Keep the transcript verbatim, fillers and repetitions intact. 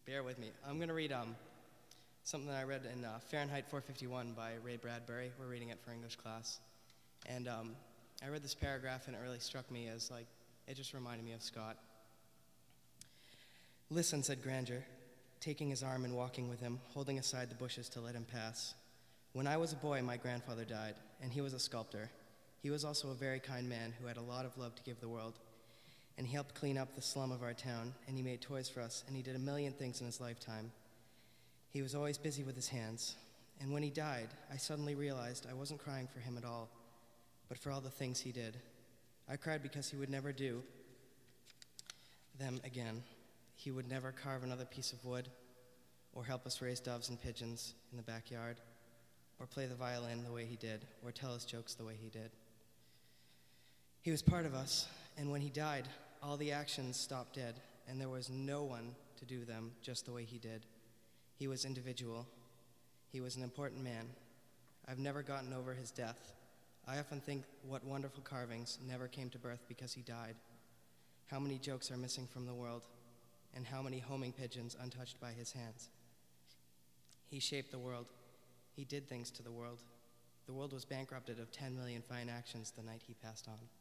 Bear with me. I'm going to read um, something that I read in uh, Fahrenheit four fifty-one by Ray Bradbury. We're reading it for English class. And um, I read this paragraph and it really struck me as like, it just reminded me of Scott. "Listen," said Granger, taking his arm and walking with him, holding aside the bushes to let him pass. "When I was a boy, my grandfather died, and he was a sculptor. He was also a very kind man who had a lot of love to give the world. And he helped clean up the slum of our town, and he made toys for us, and he did a million things in his lifetime. He was always busy with his hands. And when he died, I suddenly realized I wasn't crying for him at all, but for all the things he did. I cried because he would never do them again. He would never carve another piece of wood, or help us raise doves and pigeons in the backyard, or play the violin the way he did, or tell us jokes the way he did. He was part of us, and when he died, all the actions stopped dead, and there was no one to do them just the way he did. He was individual. He was an important man. I've never gotten over his death. I often think what wonderful carvings never came to birth because he died. How many jokes are missing from the world, and how many homing pigeons untouched by his hands. He shaped the world. He did things to the world. The world was bankrupted of ten million fine actions the night he passed on."